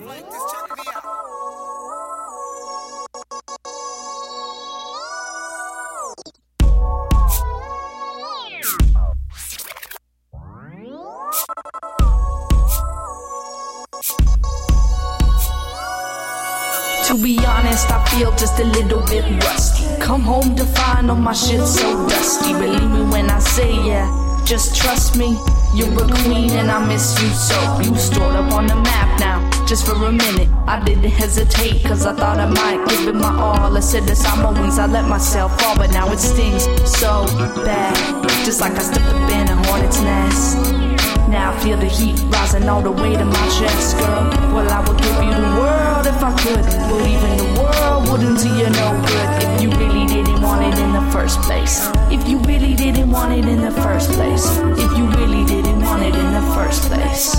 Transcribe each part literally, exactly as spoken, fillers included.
To be honest, I feel just a little bit rusty. Come home to find all my shit so dusty. Believe me when I say yeah, just trust me. You're a queen and I miss you so. You stored up on the map now, just for a minute. I didn't hesitate cause I thought I might give it my all. I said this on my wings, I let myself fall. But now it stings so bad, just like I stepped up in a hornet's nest. Now I feel the heat rising all the way to my chest, girl. Well, I would give you the world if I could, but even the world wouldn't do you no good if you really didn't want it in the first place. If you really didn't want it in the first place. If you really didn't want it in the first place.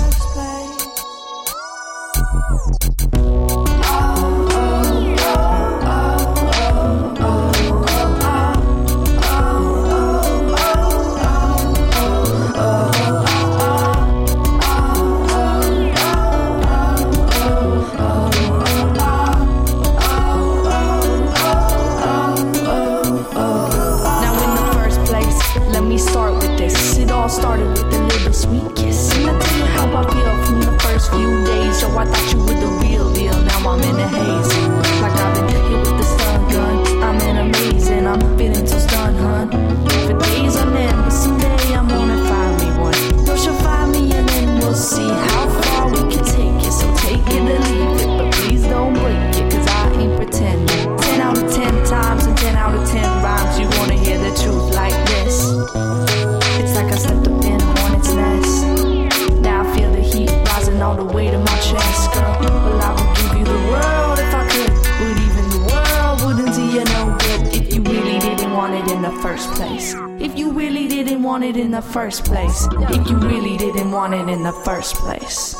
Started with a little sweet kiss, and I tell you how I feel from the first few days. Yo, I thought you were the real deal, now I'm in a haze. Like I've been hit with the stun gun. I'm in a maze and I'm feeling so stunned, hun. For days on end, but someday I'm gonna find me one. Yo, she'll find me and then we'll see how far we can take it. So take it or leave it, but please don't break it, cause I ain't pretending. Ten out of ten times and ten out of ten rhymes, you wanna hear the truth like this. It's like I stepped up in a hornet's nest. Now I feel the heat rising all the way to my chest, girl. Well, I would give you the world if I could, but even the world wouldn't do you no good if you really didn't want it in the first place. If you really didn't want it in the first place. If you really didn't want it in the first place.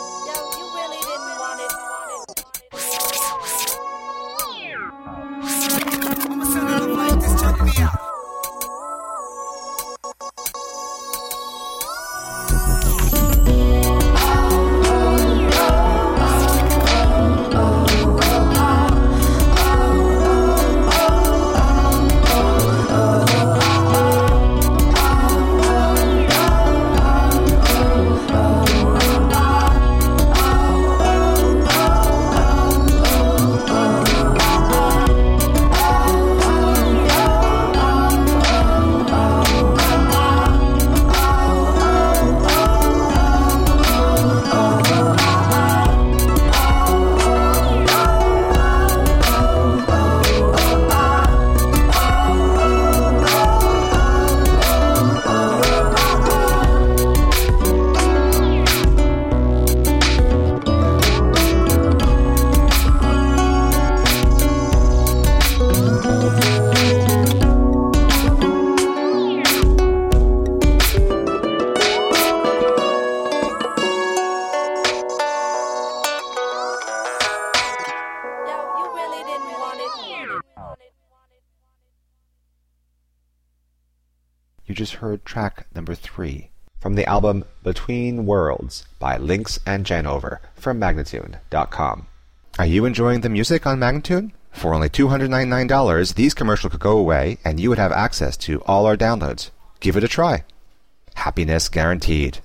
You just heard track number three from the album Between Worlds by Lynx and Janover from Magnatune dot com. Are you enjoying the music on Magnatune? For only two hundred ninety-nine dollars, these commercials could go away and you would have access to all our downloads. Give it a try. Happiness guaranteed.